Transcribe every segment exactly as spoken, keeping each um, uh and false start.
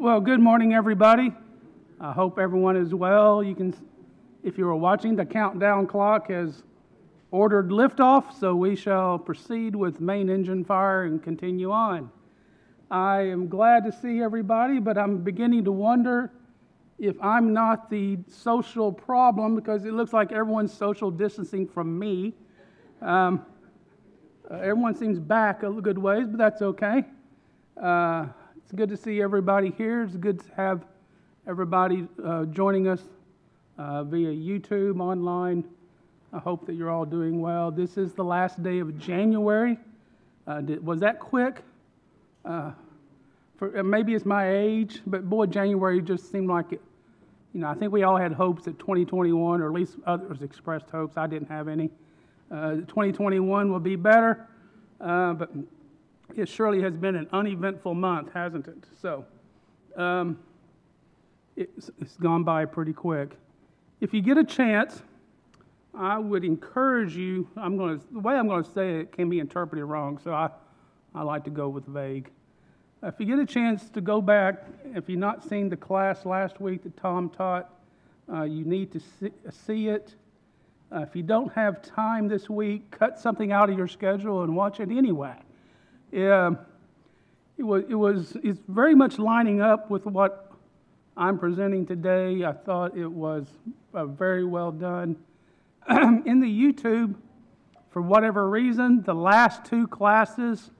Well, good morning, everybody. I hope everyone is well. You can, if you were watching, the countdown clock has ordered liftoff, so we shall proceed with main engine fire and continue on. I am glad to see everybody, but I'm beginning to wonder if I'm not the social problem, because it looks like everyone's social distancing from me. Um, uh, everyone seems back a good ways, but that's okay. Uh, it's good to see everybody here. It's good to have everybody uh, joining us uh, via YouTube, online. I hope that you're all doing well. This is the last day of January. Uh, did, was that quick? Uh, for, maybe it's my age, but boy, January just seemed like it. You know, I think we all had hopes that twenty twenty-one, or at least others expressed hopes. I didn't have any. Uh, twenty twenty-one will be better, uh, but it surely has been an uneventful month, hasn't it? So, um, it's, it's gone by pretty quick. If you get a chance, I would encourage you. I'm going to the way I'm going to say it can be interpreted wrong, so I I like to go with vague. If you get a chance to go back, if you've not seen the class last week that Tom taught, uh, you need to see, see it. Uh, if you don't have time this week, cut something out of your schedule and watch it anyway. Yeah, it was it was it's very much lining up with what I'm presenting today. I thought it was uh, very well done. In the YouTube, for whatever reason, the last two classes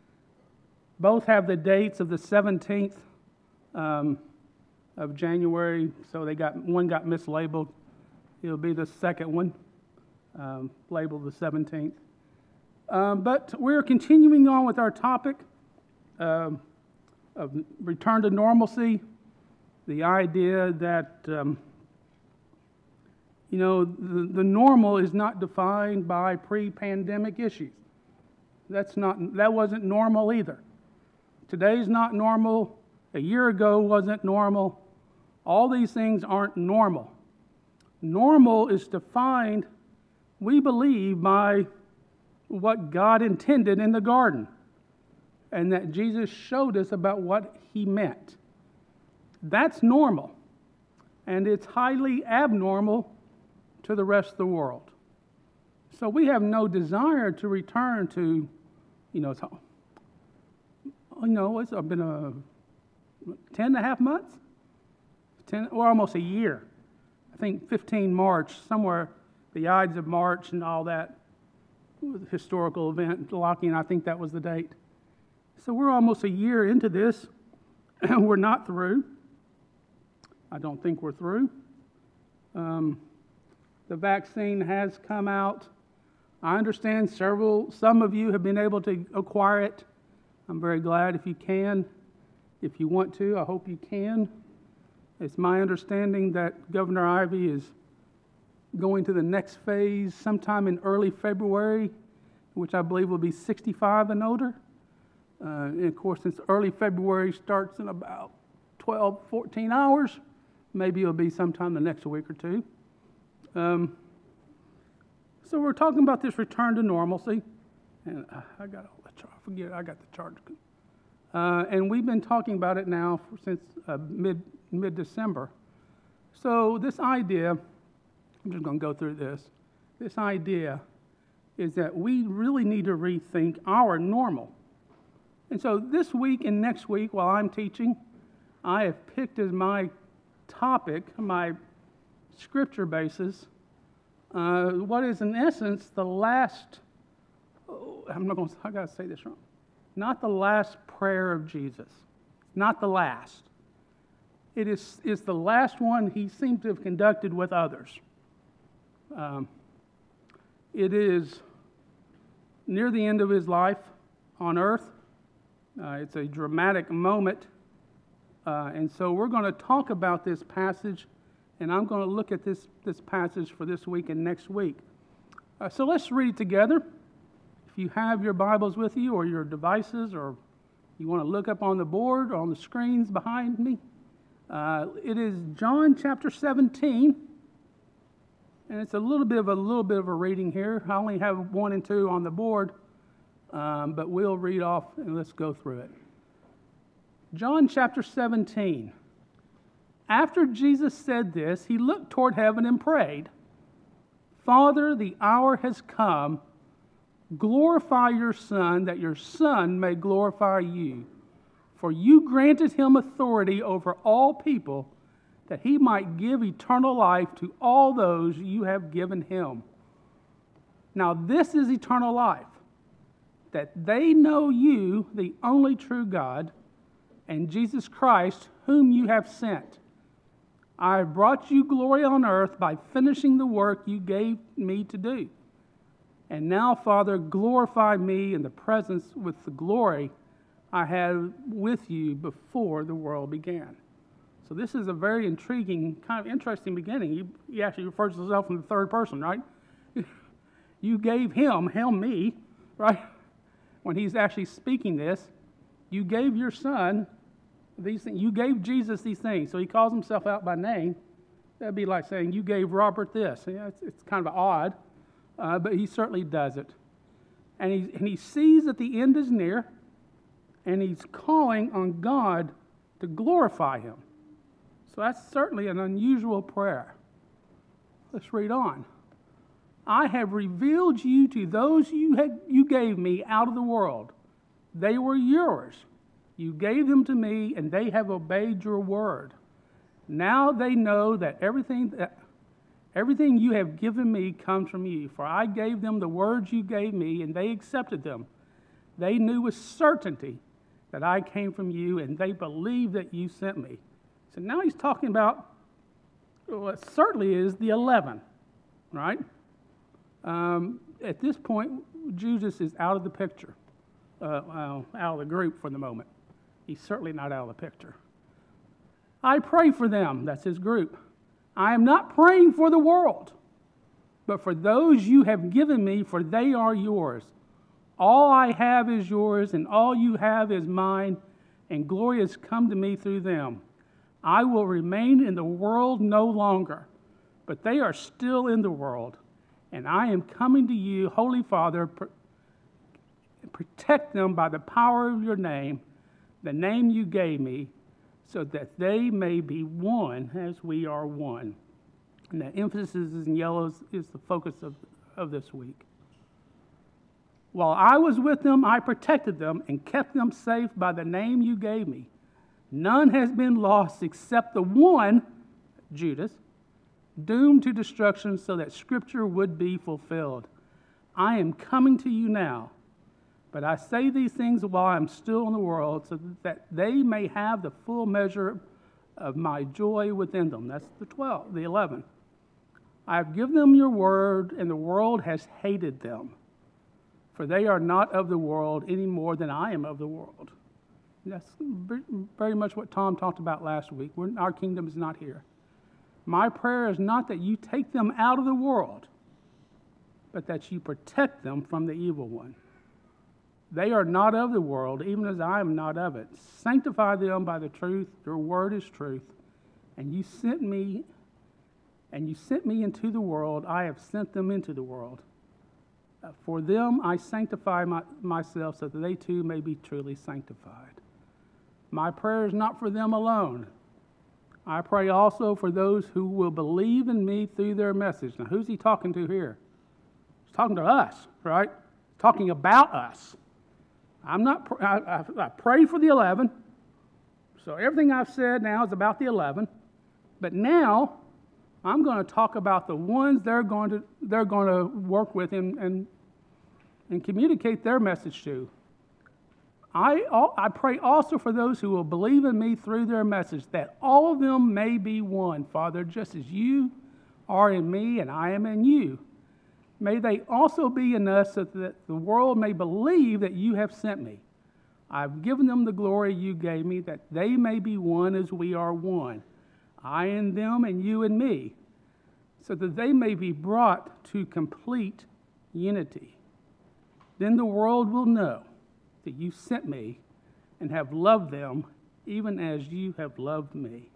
both have the dates of the seventeenth um, of January, so they got one got mislabeled. It'll be the second one, um, labeled the seventeenth. Um, but we're continuing on with our topic uh, of return to normalcy, the idea that um, you know the, the normal is not defined by pre-pandemic issues. That's not that wasn't normal either. Today's not normal. A year ago wasn't normal. All these things aren't normal. Normal is defined, we believe, by what God intended in the garden, and that Jesus showed us about what He meant. That's normal, and it's highly abnormal to the rest of the world. So we have no desire to return to, you know, to, you know, it's been a ten and a half months, ten or almost a year. I think fifteen March, somewhere, the Ides of March and all that historical event, locking, I think that was the date. So we're almost a year into this, and we're not through. I don't think we're through. Um, the vaccine has come out. I understand several, some of you have been able to acquire it. I'm very glad if you can. If you want to, I hope you can. It's my understanding that Governor Ivey is going to the next phase sometime in early February, which I believe will be sixty-five and older. Uh, and of course, since early February starts in about twelve, fourteen hours, maybe it'll be sometime the next week or two. Um, so we're talking about this return to normalcy. And I got all the chart. Forget, I got the chart. Uh, and we've been talking about it now for, since uh, mid mid December. So this idea, I'm just going to go through this. This idea is that we really need to rethink our normal. And so this week and next week, while I'm teaching, I have picked as my topic, my scripture basis, uh, what is in essence the last. Oh, I'm not going to. I got to say this wrong. Not the last prayer of Jesus. Not the last. It is is the last one He seemed to have conducted with others. Um, it is near the end of His life on earth. Uh, it's a dramatic moment. Uh, and so we're going to talk about this passage, and I'm going to look at this, this passage for this week and next week. Uh, so let's read it together. If you have your Bibles with you or your devices, or you want to look up on the board or on the screens behind me, uh, it is John chapter seventeen, and it's a little bit of a little bit of a reading here. I only have one and two on the board, um, but we'll read off and let's go through it. John chapter seventeen. After Jesus said this, he looked toward heaven and prayed, Father, the hour has come. Glorify your Son, that your Son may glorify you. For you granted him authority over all people, that he might give eternal life to all those you have given him. Now this is eternal life, that they know you, the only true God, and Jesus Christ, whom you have sent. I have brought you glory on earth by finishing the work you gave me to do. And now, Father, glorify me in the presence with the glory I had with you before the world began. So this is a very intriguing, kind of interesting beginning. He, he actually refers to himself in the third person, right? You gave him, him, me, right? When he's actually speaking this, you gave your Son these things. You gave Jesus these things. So he calls himself out by name. That'd be like saying, you gave Robert this. Yeah, it's, it's kind of odd, uh, but he certainly does it. And he, and he sees that the end is near, and he's calling on God to glorify him. So that's certainly an unusual prayer. Let's read on. I have revealed you to those you had, you gave me out of the world. They were yours. You gave them to me, and they have obeyed your word. Now they know that everything that everything you have given me comes from you. For I gave them the words you gave me, and they accepted them. They knew with certainty that I came from you, and they believed that you sent me. So now he's talking about what certainly is the eleven, right? Um, at this point, Judas is out of the picture, uh, well, out of the group for the moment. He's certainly not out of the picture. I pray for them, that's his group. I am not praying for the world, but for those you have given me, for they are yours. All I have is yours, and all you have is mine, and glory has come to me through them. I will remain in the world no longer, but they are still in the world, and I am coming to you, Holy Father. Pr- protect them by the power of your name, the name you gave me, so that they may be one as we are one. And the emphasis in yellow is the focus of, of this week. While I was with them, I protected them and kept them safe by the name you gave me. None has been lost except the one, Judas, doomed to destruction so that Scripture would be fulfilled. I am coming to you now, but I say these things while I'm still in the world so that they may have the full measure of my joy within them. That's the twelve, the eleven. I have given them your word, and the world has hated them, for they are not of the world any more than I am of the world. And that's very much what Tom talked about last week. We're, our kingdom is not here. My prayer is not that you take them out of the world, but that you protect them from the evil one. They are not of the world, even as I am not of it. Sanctify them by the truth. Your word is truth. And you sent me, and you sent me into the world. I have sent them into the world. Uh, for them I sanctify my, myself, so that they too may be truly sanctified. My prayer is not for them alone. I pray also for those who will believe in me through their message. Now, who's he talking to here? He's talking to us, right? Talking about us. I'm not. I, I, I prayed for the eleven, so everything I've said now is about the eleven. But now I'm going to talk about the ones they're going to they're going to work with and and, and communicate their message to. I I pray also for those who will believe in me through their message, that all of them may be one, Father, just as you are in me and I am in you. May they also be in us, so that the world may believe that you have sent me. I've given them the glory you gave me, that they may be one as we are one, I in them and you in me, so that they may be brought to complete unity. Then the world will know that you sent me and have loved them even as you have loved me.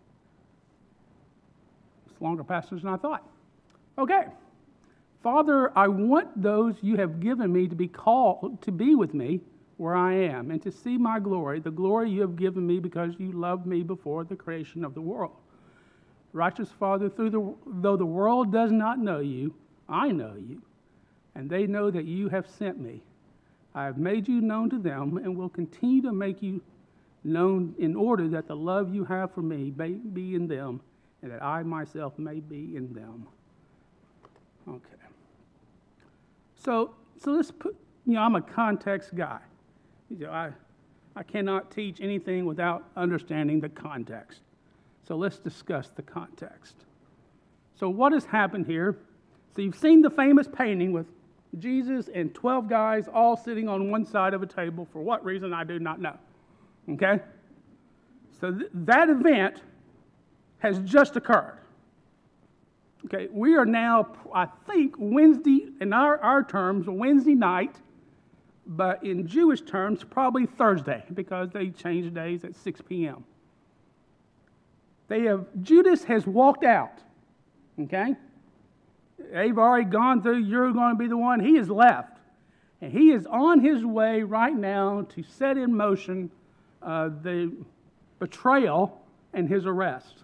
It's a longer passage than I thought. Okay. Father, I want those you have given me to be called to be with me where I am, and to see my glory, the glory you have given me because you loved me before the creation of the world. Righteous Father, through the, though the world does not know you, I know you, and they know that you have sent me. I have made you known to them and will continue to make you known in order that the love you have for me may be in them and that I myself may be in them. Okay. So, so let's put, you know, I'm a context guy. You know, I, I cannot teach anything without understanding the context. So let's discuss the context. So what has happened here? So you've seen the famous painting with Jesus and twelve guys all sitting on one side of a table. For what reason, I do not know. Okay? So th- that event has just occurred. Okay, we are now, I think, Wednesday, in our, our terms, Wednesday night, but in Jewish terms, probably Thursday, because they change days at six p.m. They have, Judas has walked out, okay? They've already gone through, you're going to be the one. He has left. And he is on his way right now to set in motion uh, the betrayal and his arrest.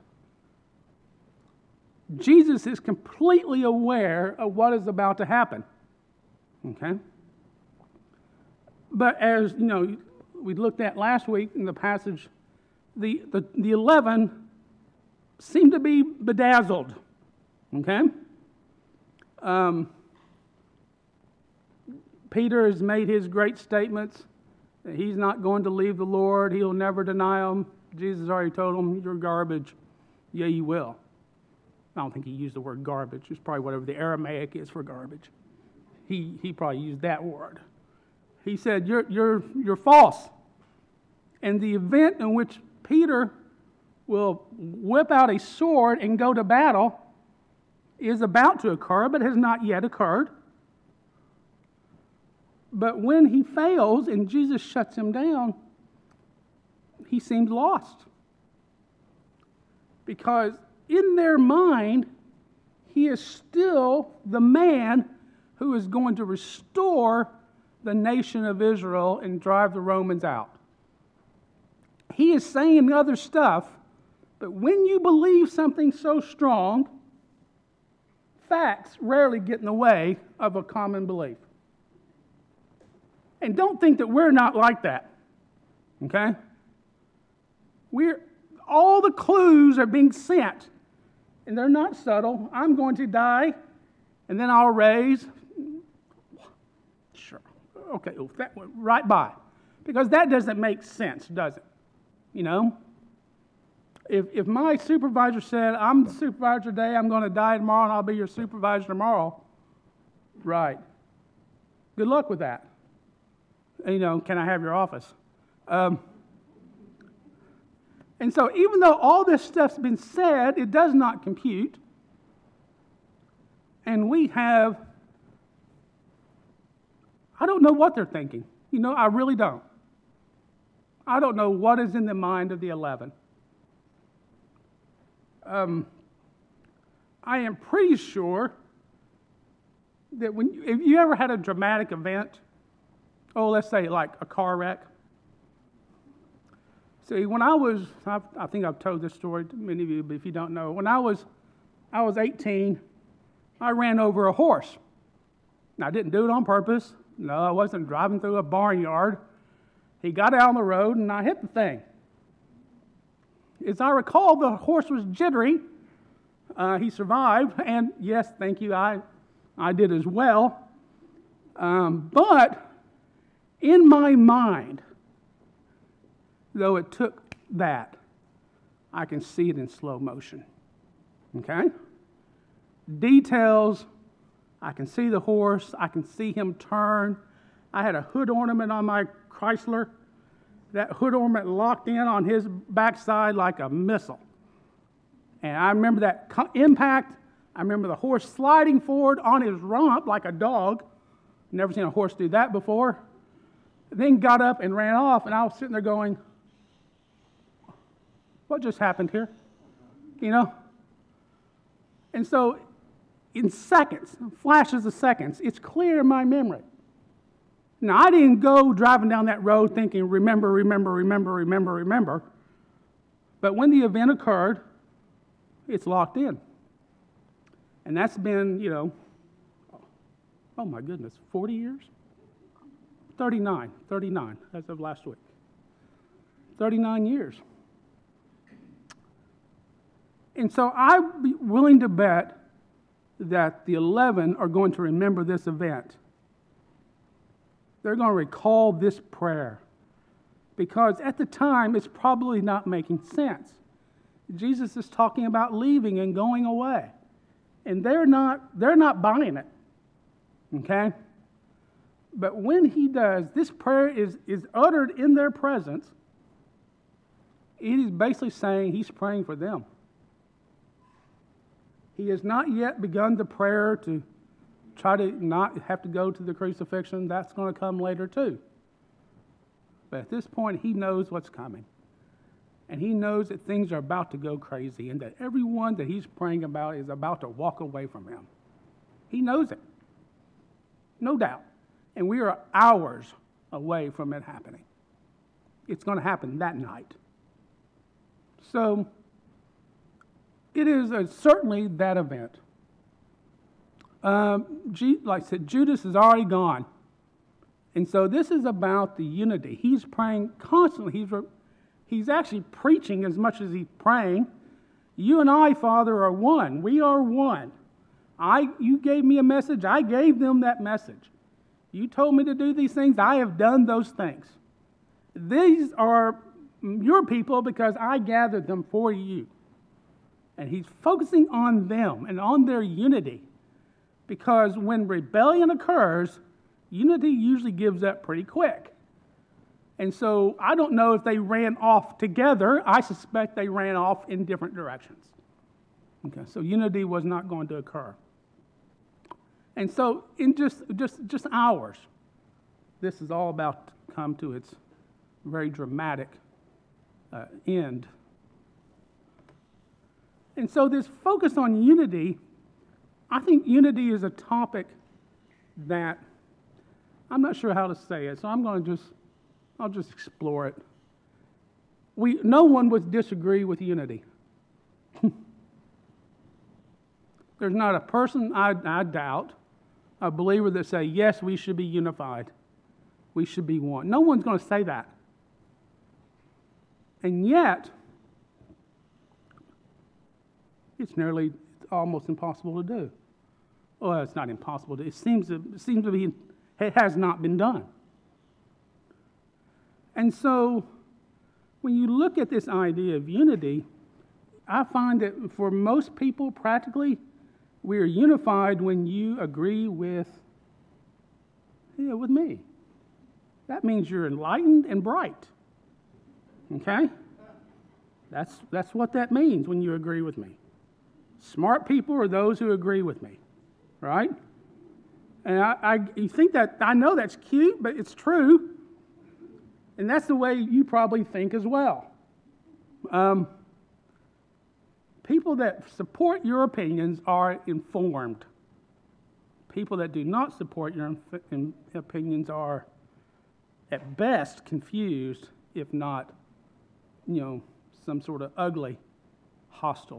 Jesus is completely aware of what is about to happen, okay? But as, you know, we looked at last week in the passage, the, the, the eleven seem to be bedazzled, okay? Um, Peter has made his great statements that he's not going to leave the Lord. He'll never deny him. Jesus already told him, you're garbage. Yeah, you will. I don't think he used the word garbage. It's probably whatever the Aramaic is for garbage. He he probably used that word. He said, you're, you're, you're false. And the event in which Peter will whip out a sword and go to battle is about to occur, but has not yet occurred. But when he fails and Jesus shuts him down, he seems lost. Because in their mind, he is still the man who is going to restore the nation of Israel and drive the Romans out. He is saying other stuff, but when you believe something so strong, facts rarely get in the way of a common belief. And don't think that we're not like that, okay? We're, all the clues are being sent, and they're not subtle. I'm going to die, and then I'll raise. Sure. Okay, well, that went right by. Because that doesn't make sense, does it? You know? If if my supervisor said, I'm the supervisor today, I'm going to die tomorrow, and I'll be your supervisor tomorrow, right. Good luck with that. You know, can I have your office? Um, and so even though all this stuff's been said, it does not compute. And we have, I don't know what they're thinking. You know, I really don't. I don't know what is in the mind of the eleven. Um, I am pretty sure that when you, if you ever had a dramatic event, oh, let's say like a car wreck. See, when I was, I've, I think I've told this story to many of you, but if you don't know, when I was, I was eighteen, I ran over a horse. Now, I didn't do it on purpose. No, I wasn't driving through a barnyard. He got out on the road, and I hit the thing. As I recall, the horse was jittery. Uh, he survived, and yes, thank you, I, I did as well. Um, but in my mind, though it took that, I can see it in slow motion. Okay? Details, I can see the horse, I can see him turn. I had a hood ornament on my Chrysler. That hood ornament locked in on his backside like a missile. And I remember that co- impact. I remember the horse sliding forward on his rump like a dog. Never seen a horse do that before. Then got up and ran off, and I was sitting there going, what just happened here? You know? And so, in seconds, flashes of seconds, it's clear in my memory. Now, I didn't go driving down that road thinking, remember, remember, remember, remember, remember. But when the event occurred, it's locked in. And that's been, you know, oh my goodness, forty years? thirty-nine, thirty-nine as of last week. thirty-nine years. And so I'd be willing to bet that the eleven are going to remember this event. They're going to recall this prayer. Because at the time, it's probably not making sense. Jesus is talking about leaving and going away. And they're not, they're not buying it. Okay? But when he does, this prayer is, is uttered in their presence. It is basically saying he's praying for them. He has not yet begun the prayer to try to not have to go to the crucifixion. That's going to come later too. But at this point, he knows what's coming. And he knows that things are about to go crazy and that everyone that he's praying about is about to walk away from him. He knows it. No doubt. And we are hours away from it happening. It's going to happen that night. So, it is a, certainly that event. Um, G, like I said, Judas is already gone. And so this is about the unity. He's praying constantly. He's, he's actually preaching as much as he's praying. You and I, Father, are one. We are one. I, you gave me a message. I gave them that message. You told me to do these things. I have done those things. These are your people because I gathered them for you. And he's focusing on them and on their unity. Because when rebellion occurs, unity usually gives up pretty quick. And so I don't know if they ran off together. I suspect they ran off in different directions. Okay, so unity was not going to occur. And so in just, just, just hours, this is all about to come to its very dramatic uh, end. And so this focus on unity, I think unity is a topic that I'm not sure how to say it, so I'm going to just, I'll just explore it. We, no one would disagree with unity. There's not a person, I, I doubt, a believer that say, yes, we should be unified. We should be one. No one's going to say that. And yet, it's nearly almost impossible to do. Well, it's not impossible to do. It seems to, it seems to be, it has not been done. And so, when you look at this idea of unity, I find that for most people, practically, we are unified when you agree with, yeah, with me. That means you're enlightened and bright. Okay? That's, that's what that means when you agree with me. Smart people are those who agree with me, right? And I, I, you think that, I know that's cute, but it's true. And that's the way you probably think as well. Um, people that support your opinions are informed. People that do not support your in, opinions are, at best, confused, if not, you know, some sort of ugly, hostile.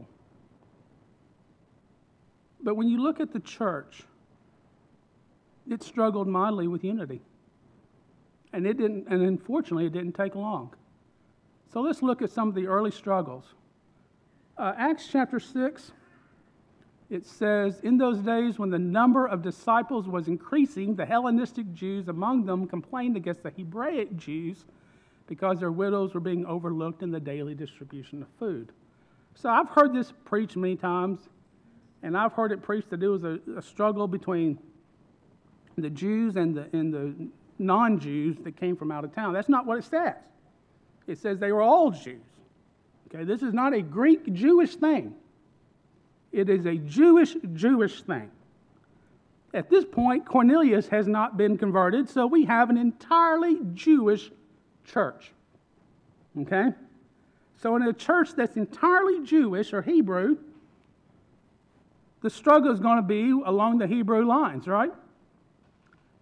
But when you look at the church, it struggled mightily with unity. And it didn't, and unfortunately, it didn't take long. So let's look at some of the early struggles. Uh, Acts chapter six, it says, in those days when the number of disciples was increasing, the Hellenistic Jews among them complained against the Hebraic Jews because their widows were being overlooked in the daily distribution of food. So I've heard this preached many times, and I've heard it preached that it was a, a struggle between the Jews and the, and the non-Jews that came from out of town. That's not what it says. It says they were all Jews. Okay, this is not a Greek Jewish thing. It is a Jewish Jewish thing. At this point, Cornelius has not been converted, so we have an entirely Jewish church. Okay? So in a church that's entirely Jewish or Hebrew, the struggle is going to be along the Hebrew lines, right?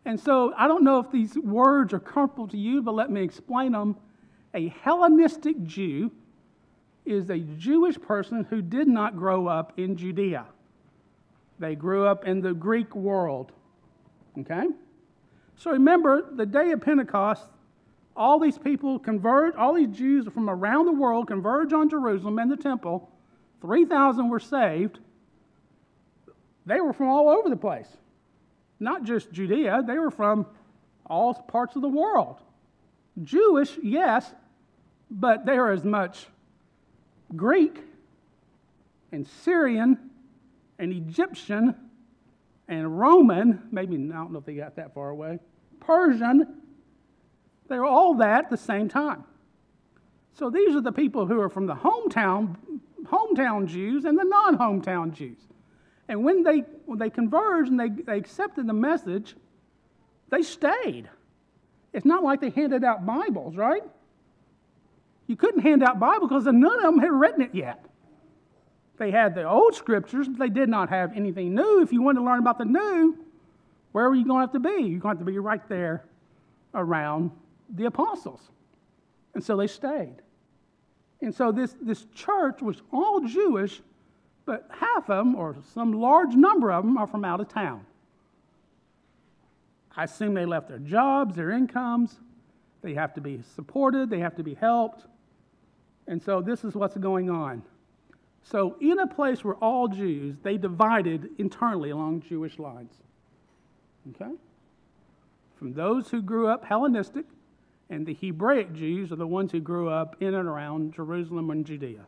And so I don't know if these words are comfortable to you, but let me explain them. A Hellenistic Jew is a Jewish person who did not grow up in Judea. They grew up in the Greek world. Okay? So remember, the day of Pentecost, all these people converge, all these Jews from around the world converge on Jerusalem and the temple. three thousand were saved. They were from all over the place. Not just Judea, they were from all parts of the world. Jewish, yes, but they are as much Greek and Syrian and Egyptian and Roman, maybe, I don't know if they got that far away, Persian. They were all that at the same time. So these are the people who are from the hometown, hometown Jews and the non-hometown Jews. And when they when they converged and they, they accepted the message, they stayed. It's not like they handed out Bibles, right? You couldn't hand out Bibles because none of them had written it yet. They had the old scriptures, but they did not have anything new. If you wanted to learn about the new, where were you going to have to be? You're going to have to be right there around the apostles. And so they stayed. And so this, this church was all Jewish, but half of them, or some large number of them, are from out of town. I assume they left their jobs, their incomes. They have to be supported. They have to be helped. And so this is what's going on. So in a place where all Jews, they divided internally along Jewish lines. Okay? From those who grew up Hellenistic, and the Hebraic Jews are the ones who grew up in and around Jerusalem and Judea.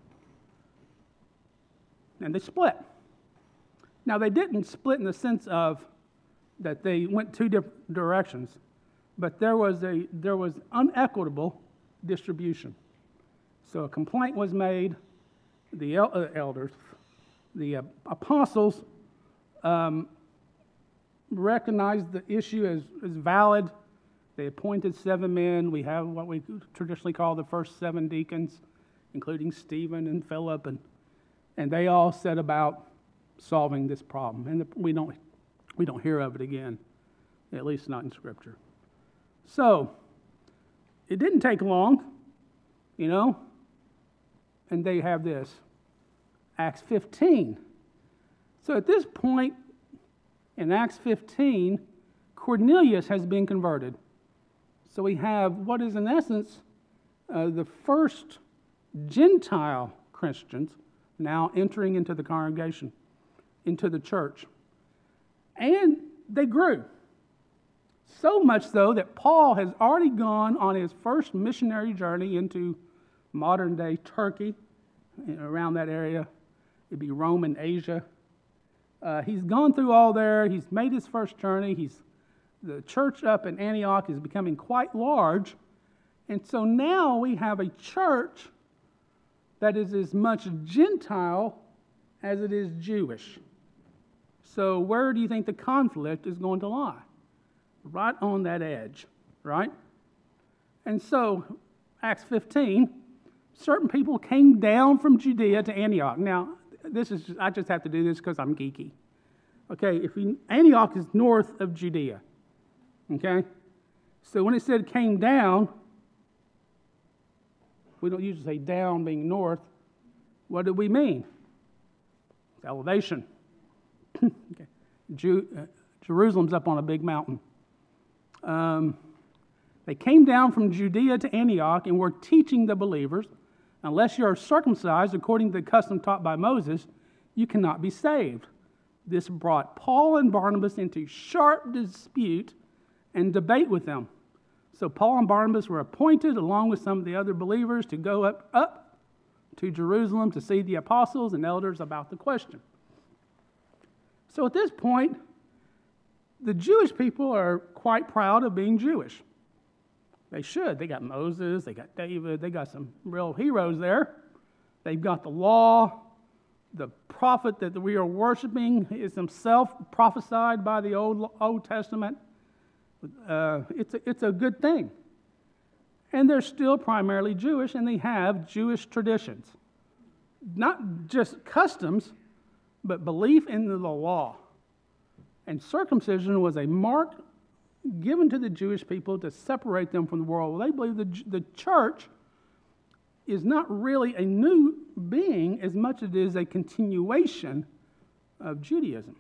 And they split. Now, they didn't split in the sense of that they went two different directions, but there was a there was unequitable distribution. So a complaint was made. The el- uh, elders, the uh, apostles, um, recognized the issue as, as valid. They appointed seven men. We have what we traditionally call the first seven deacons, including Stephen and Philip, and and they all set about solving this problem. And the, we don't we don't hear of it again, at least not in Scripture. So it didn't take long, you know. And they have this, Acts fifteen. So at this point, in Acts fifteen, Cornelius has been converted. So we have what is in essence uh, the first Gentile Christians now entering into the congregation, into the church. And they grew. So much so that Paul has already gone on his first missionary journey into modern-day Turkey, around that area. It'd be Rome and Asia. Uh, he's gone through all there. He's made his first journey. He's the church up in Antioch is becoming quite large. And so now we have a church that is as much Gentile as it is Jewish. So where do you think the conflict is going to lie? Right on that edge, right? And so, Acts fifteen, certain people came down from Judea to Antioch. Now, this is just, I just have to do this because I'm geeky. Okay, if you, Antioch is north of Judea. Okay? So when it said came down, we don't usually say down being north. What do we mean? It's elevation. Okay. Jew, uh, Jerusalem's up on a big mountain. Um, they came down from Judea to Antioch and were teaching the believers, unless you are circumcised according to the custom taught by Moses, you cannot be saved. This brought Paul and Barnabas into sharp dispute and debate with them. So Paul and Barnabas were appointed, along with some of the other believers, to go up, up to Jerusalem to see the apostles and elders about the question. So at this point, the Jewish people are quite proud of being Jewish. They should. They got Moses, they got David, they got some real heroes there. They've got the law. The prophet that we are worshiping is himself prophesied by the Old, Old Testament. Uh, it's, a, it's a good thing. And they're still primarily Jewish, and they have Jewish traditions. Not just customs, but belief in the law. And circumcision was a mark given to the Jewish people to separate them from the world. Well, they believe the, the church is not really a new being as much as it is a continuation of Judaism.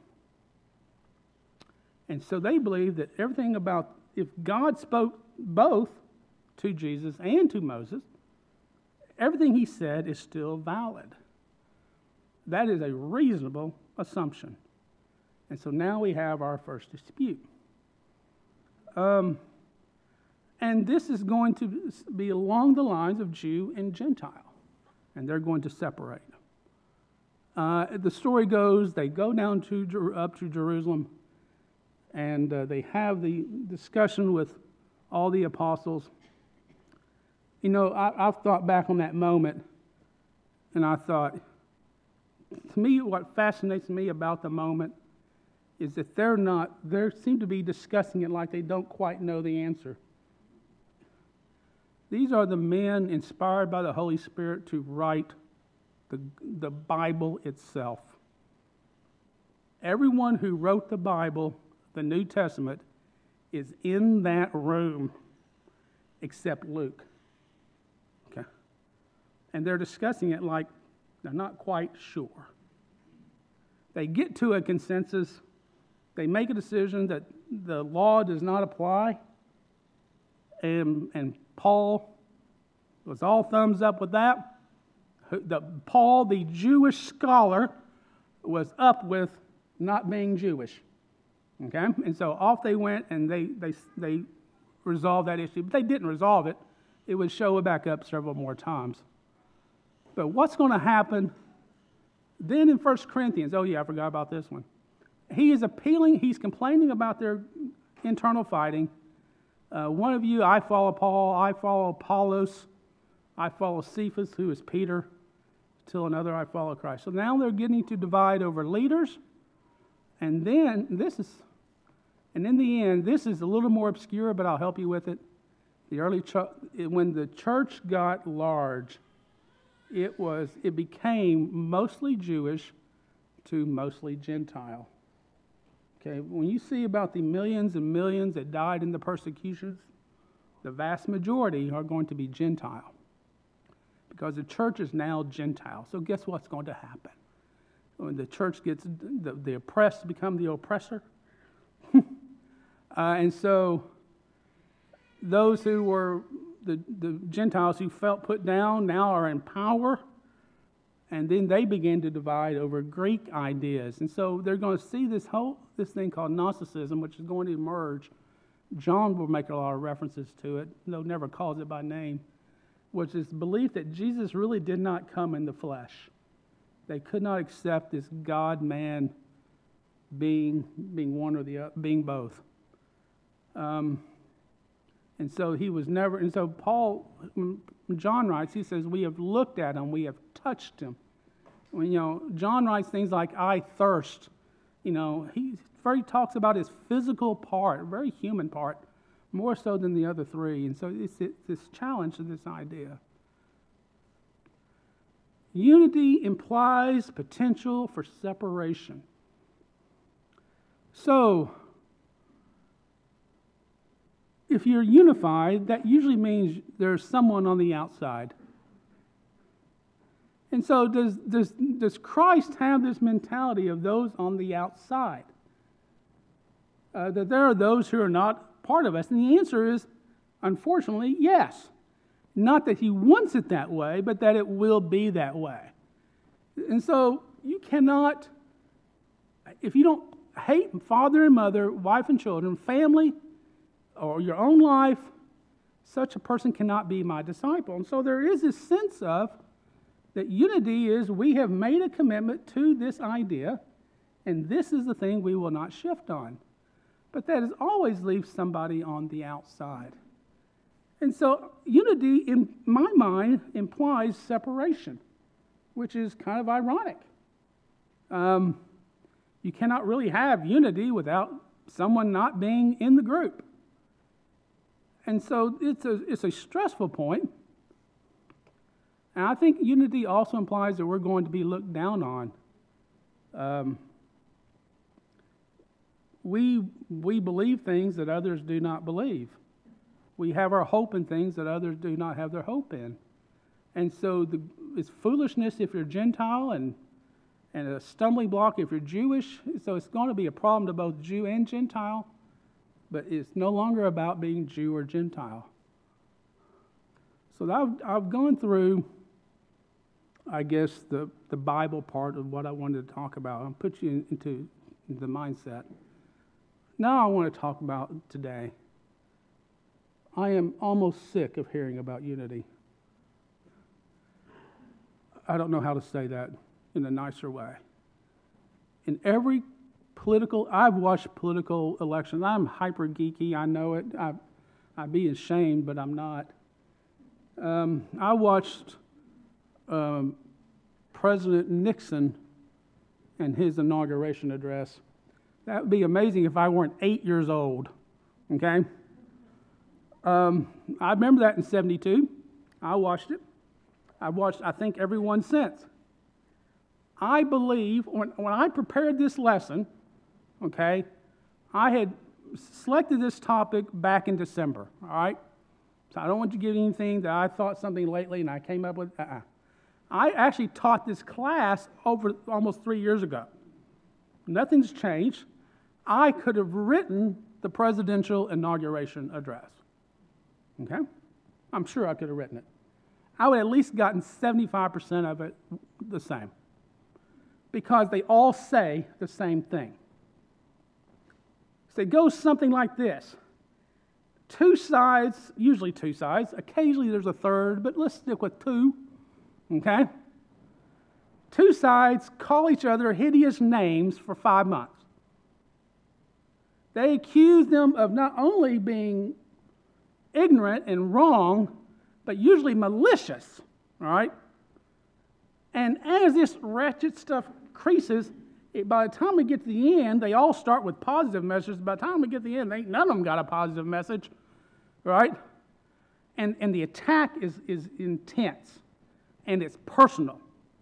And so they believe that everything about, if God spoke both to Jesus and to Moses, everything he said is still valid. That is a reasonable assumption. And so now we have our first dispute. Um, and this is going to be along the lines of Jew and Gentile. And they're going to separate. Uh, the story goes, they go down to up to Jerusalem, and uh, they have the discussion with all the apostles. You know, I, I've thought back on that moment, and I thought, to me, what fascinates me about the moment is that they're not, they seem to be discussing it like they don't quite know the answer. These are the men inspired by the Holy Spirit to write the, the Bible itself. Everyone who wrote the Bible, the New Testament, is in that room except Luke. Okay. And they're discussing it like they're not quite sure. They get to a consensus. They make a decision that the law does not apply. And, and Paul was all thumbs up with that. The, Paul, the Jewish scholar, was up with not being Jewish. Okay? And so off they went, and they, they, they resolved that issue. But they didn't resolve it. It would show it back up several more times. But what's going to happen then in First Corinthians? Oh, yeah, I forgot about this one. He is appealing, he's complaining about their internal fighting. Uh, one of you, I follow Paul, I follow Apollos, I follow Cephas, who is Peter, till another I follow Christ. So now they're getting to divide over leaders. And then, this is, and in the end, this is a little more obscure, but I'll help you with it. The early, ch- when the church got large, it was, it became mostly Jewish to mostly Gentile. Okay, when you see about the millions and millions that died in the persecutions, the vast majority are going to be Gentile. Because the church is now Gentile. So guess what's going to happen? When the church gets, the, the oppressed become the oppressor. uh, and so those who were, the, the Gentiles who felt put down now are in power. And then they begin to divide over Greek ideas. And so they're going to see this whole, this thing called Gnosticism, which is going to emerge. John will make a lot of references to it, though never calls it by name, which is the belief that Jesus really did not come in the flesh. They could not accept this God-man being, being one or the other, being both. Um, and so he was never, and so Paul, John writes, he says, we have looked at him, we have touched him. When, you know, John writes things like, I thirst. You know, he very talks about his physical part, very human part, more so than the other three. And so it's, it's this challenge to this idea. Unity implies potential for separation. So, if you're unified, that usually means there's someone on the outside. And so does, does, does Christ have this mentality of those on the outside? Uh, that there are those who are not part of us? And the answer is, unfortunately, yes. Not that he wants it that way, but that it will be that way. And so you cannot, if you don't hate father and mother, wife and children, family, or your own life, such a person cannot be my disciple. And so there is this sense of that unity is we have made a commitment to this idea, and this is the thing we will not shift on. But that is always leaves somebody on the outside. And so unity, in my mind, implies separation, which is kind of ironic. Um, you cannot really have unity without someone not being in the group. And so it's a, it's a stressful point. And I think unity also implies that we're going to be looked down on. Um, we we believe things that others do not believe. We have our hope in things that others do not have their hope in. And so the, it's foolishness if you're Gentile and, and a stumbling block if you're Jewish. So it's going to be a problem to both Jew and Gentile, but it's no longer about being Jew or Gentile. So I've, I've gone through, I guess, the, the Bible part of what I wanted to talk about. I'll put you in, into the mindset. Now I want to talk about today. I am almost sick of hearing about unity. I don't know how to say that in a nicer way. In every political, I've watched political elections. I'm hyper geeky, I know it. I, I'd be ashamed, but I'm not. Um, I watched um, President Nixon and his inauguration address. That would be amazing if I weren't eight years old, okay? Um, I remember that in seventy-two. I watched it. I've watched, I think, every one since. I believe, when, when I prepared this lesson, okay, I had selected this topic back in December, all right? So I don't want you to get anything that I thought something lately and I came up with, uh-uh. I actually taught this class over almost three years ago. Nothing's changed. I could have written the presidential inauguration address, okay? I'm sure I could have written it. I would have at least gotten seventy-five percent of it the same, because they all say the same thing. So it goes something like this. Two sides, usually two sides, occasionally there's a third, but let's stick with two, okay? Two sides call each other hideous names for five months. They accuse them of not only being ignorant and wrong, but usually malicious, all right? And as this wretched stuff creases, it, by the time we get to the end, they all start with positive messages. By the time we get to the end, they, none of them got a positive message, right? And, and the attack is, is intense, and it's personal.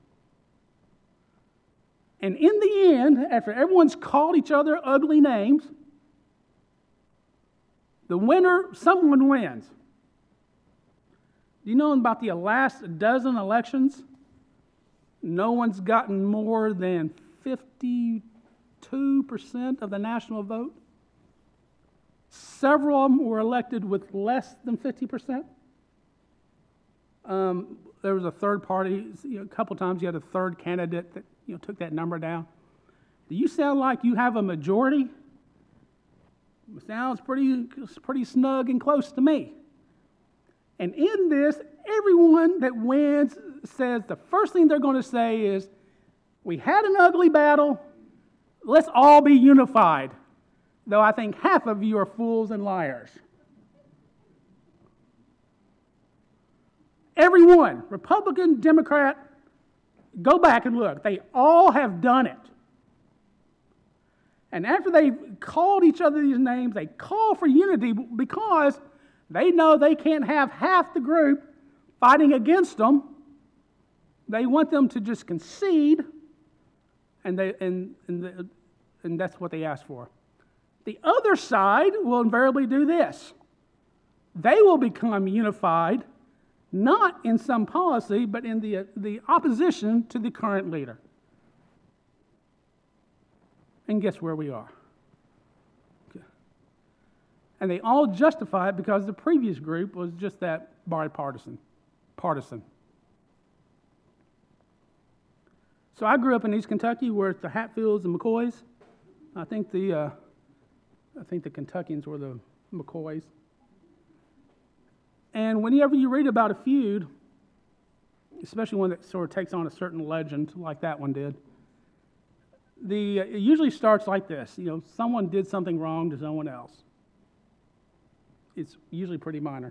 And in the end, after everyone's called each other ugly names, the winner, someone wins. Do you know about the last dozen elections? No one's gotten more than fifty-two percent of the national vote. Several of them were elected with less than fifty percent. Um, there was a third party, you know, a couple times you had a third candidate that, you know, took that number down. Do you sound like you have a majority? It sounds pretty, pretty snug and close to me. And in this, everyone that wins says the first thing they're going to say is, we had an ugly battle, let's all be unified. Though I think half of you are fools and liars. Everyone, Republican, Democrat, go back and look. They all have done it. And after they've called each other these names, they call for unity because they know they can't have half the group fighting against them. They want them to just concede, and they and and, the, and that's what they ask for. The other side will invariably do this. They will become unified, not in some policy, but in the, the opposition to the current leader. And guess where we are? Okay. And they all justify it because the previous group was just that bipartisan, partisan. So I grew up in East Kentucky, where it's the Hatfields and McCoys. I think the uh, I think the Kentuckians were the McCoys. And whenever you read about a feud, especially one that sort of takes on a certain legend like that one did, the it usually starts like this. You know, someone did something wrong to someone else. It's usually pretty minor.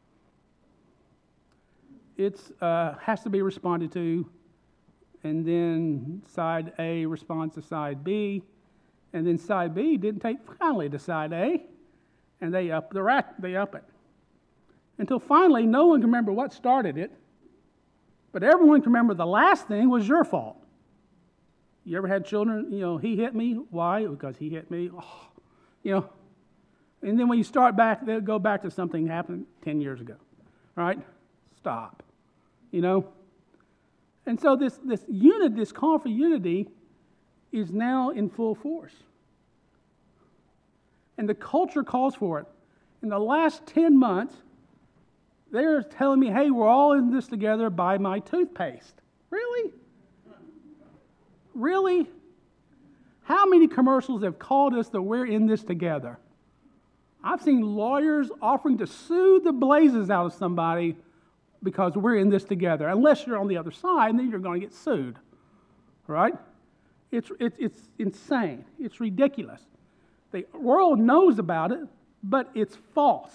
It uh, has to be responded to, and then side A responds to side B, and then side B didn't take kindly to side A, and they up the rat, they up it. Until finally, no one can remember what started it, but everyone can remember the last thing was your fault. You ever had children, you know, he hit me? Why? Because he hit me. Oh, You know, and then when you start back, they'll go back to something happened ten years ago. All right? Stop. You know? And so this, this unit, this call for unity is now in full force. And the culture calls for it. In the last ten months, they're telling me, hey, we're all in this together, buy my toothpaste. Really? Really? How many commercials have called us that we're in this together? I've seen lawyers offering to sue the blazes out of somebody because we're in this together. Unless you're on the other side, then you're going to get sued. Right? It's, it's, it's insane. It's ridiculous. The world knows about it, but it's false.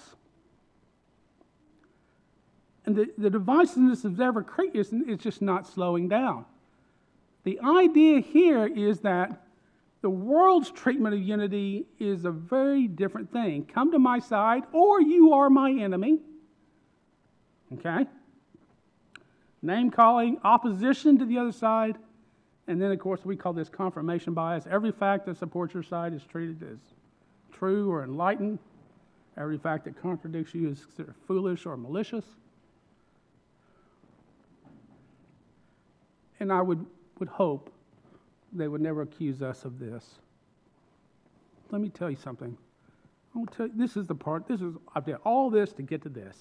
And the, the divisiveness of ever created is just not slowing down. The idea here is that the world's treatment of unity is a very different thing. Come to my side, or you are my enemy. Okay? Name calling, opposition to the other side, and then, of course, we call this confirmation bias. Every fact that supports your side is treated as true or enlightened. Every fact that contradicts you is considered foolish or malicious. And I would, would hope they would never accuse us of this. Let me tell you something. I will tell you, this is the part, this is, I've done all this to get to this.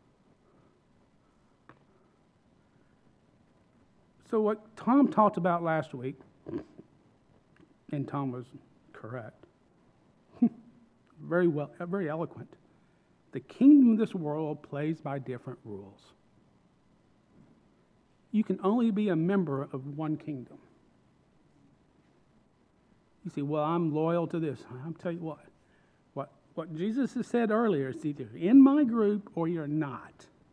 So what Tom talked about last week, and Tom was correct, very well, very eloquent. The kingdom of this world plays by different rules. You can only be a member of one kingdom. You say, well, I'm loyal to this. I'll tell you what. What, what Jesus has said earlier is either in my group or you're not.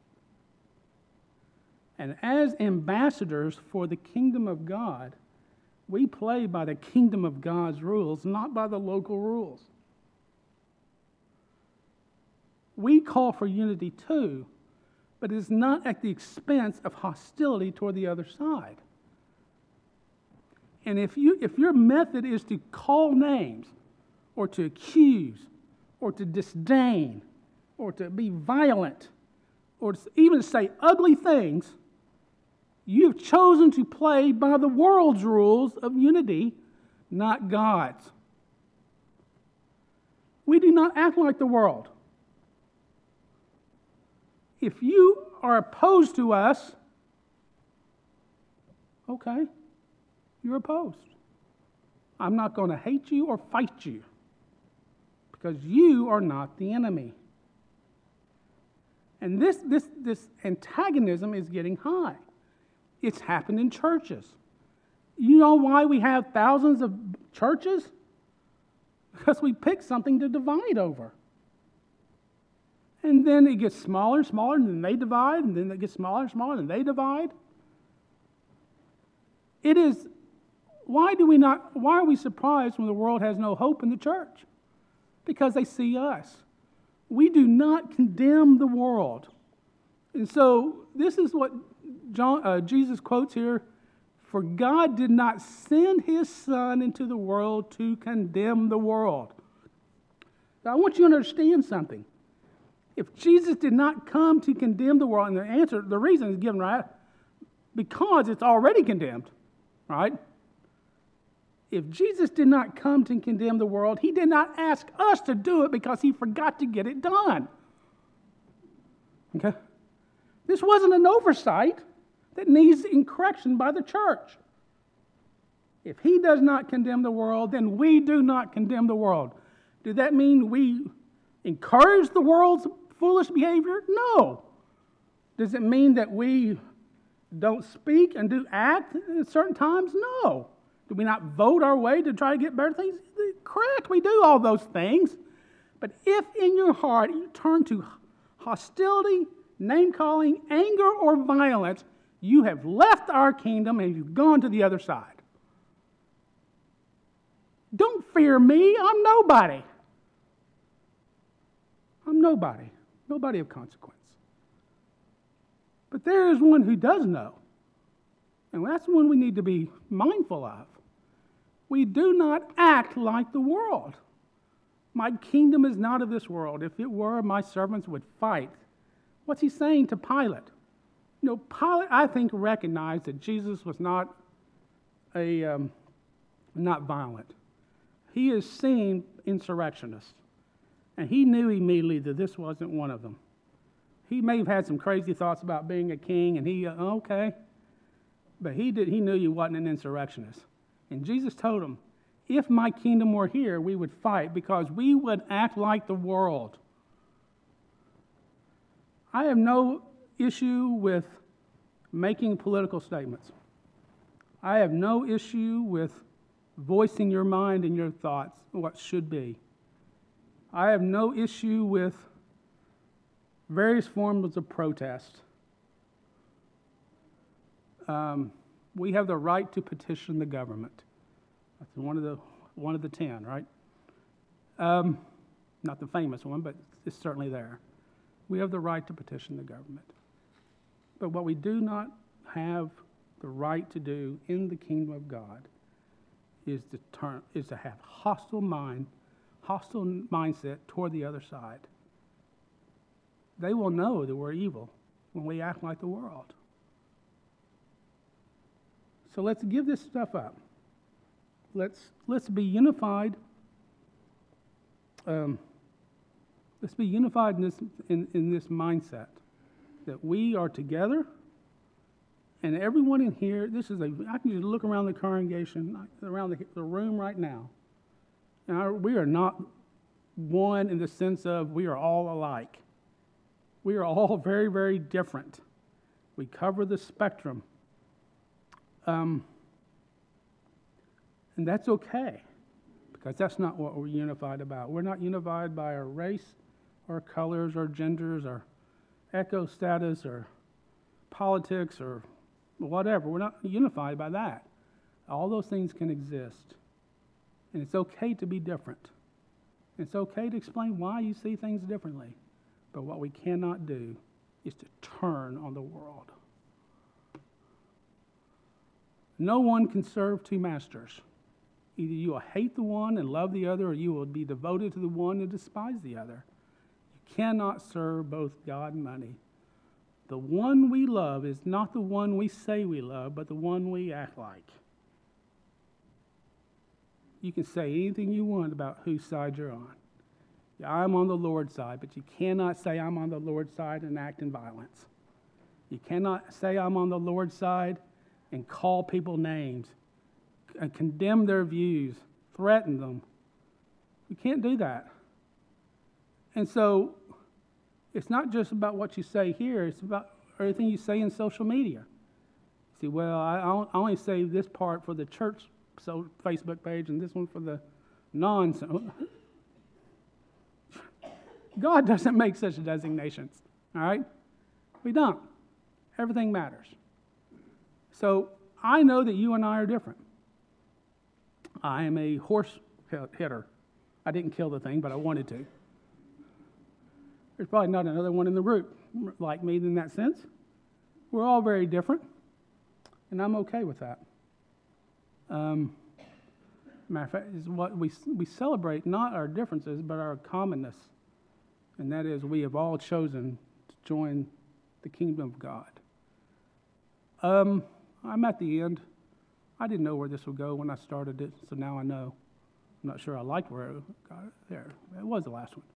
And as ambassadors for the kingdom of God, we play by the kingdom of God's rules, not by the local rules. We call for unity too, but it is not at the expense of hostility toward the other side. And if you if your method is to call names, or to accuse, or to disdain, or to be violent, or to even say ugly things, you've chosen to play by the world's rules of unity, not God's. We do not act like the world. If you are opposed to us, okay, you're opposed. I'm not going to hate you or fight you because you are not the enemy. And this, this, this antagonism is getting high. It's happened in churches. You know why we have thousands of churches? Because we pick something to divide over. And then it gets smaller and smaller, and then they divide, and then it gets smaller and smaller, and they divide. It is, why do we not, why are we surprised when the world has no hope in the church? Because they see us. We do not condemn the world. And so this is what John, uh, Jesus quotes here, for God did not send his Son into the world to condemn the world. Now, I want you to understand something. If Jesus did not come to condemn the world, and the answer, the reason is given right, because it's already condemned, right? If Jesus did not come to condemn the world, he did not ask us to do it because he forgot to get it done. Okay? This wasn't an oversight that needs correction by the church. If he does not condemn the world, then we do not condemn the world. Does that mean we encourage the world's foolish behavior? No. Does it mean that we don't speak and do act at certain times? No. Do we not vote our way to try to get better things? Correct, we do all those things. But if in your heart you turn to hostility, name-calling, anger, or violence, you have left our kingdom and you've gone to the other side. Don't fear me, I'm nobody. I'm nobody. Nobody of consequence. But there is one who does know. And that's one we need to be mindful of. We do not act like the world. My kingdom is not of this world. If it were, my servants would fight. What's he saying to Pilate? You know, Pilate, I think, recognized that Jesus was not a um, not violent. He has seen insurrectionists, and he knew immediately that this wasn't one of them. He may have had some crazy thoughts about being a king, and he, uh, okay, but he did. He knew he wasn't an insurrectionist. And Jesus told him, if my kingdom were here, we would fight because we would act like the world. I have no issue with making political statements. I have no issue with voicing your mind and your thoughts, what should be. I have no issue with various forms of protest. Um, we have the right to petition the government. That's one of the one of the ten, right? Um, not the famous one, but it's certainly there. We have the right to petition the government. But what we do not have the right to do in the kingdom of God is to turn is to have hostile mind, hostile mindset toward the other side. They will know that we're evil when we act like the world. So let's give this stuff up. Let's let's be unified. Um, let's be unified in this in, in this mindset that we are together, and everyone in here. This is a. I can just look around the congregation, around the, the room right now, and our, we are not one in the sense of we are all alike. We are all very, very different. We cover the spectrum. Um, and that's okay, because that's not what we're unified about. We're not unified by our race, our colors, our genders, our echo status, or politics, or whatever. We're not unified by that. All those things can exist. And it's okay to be different. It's okay to explain why you see things differently. But what we cannot do is to turn on the world. No one can serve two masters. Either you will hate the one and love the other, or you will be devoted to the one and despise the other. You cannot serve both God and money. The one we love is not the one we say we love, but the one we act like. You can say anything you want about whose side you're on. I'm on the Lord's side, but you cannot say I'm on the Lord's side and act in violence. You cannot say I'm on the Lord's side and call people names, and condemn their views, threaten them. You can't do that. And so it's not just about what you say here, it's about everything you say in social media. You see, well, I only say this part for the church so Facebook page and this one for the non. God doesn't make such designations, all right? We don't. Everything matters. So I know that you and I are different. I am a horse hitter. I didn't kill the thing, but I wanted to. There's probably not another one in the room like me in that sense. We're all very different, and I'm okay with that. Um, matter of fact, is what we we celebrate not our differences, but our commonness, and that is we have all chosen to join the kingdom of God. Um, I'm at the end. I didn't know where this would go when I started it, so now I know. I'm not sure I liked where it got there. It was the last one.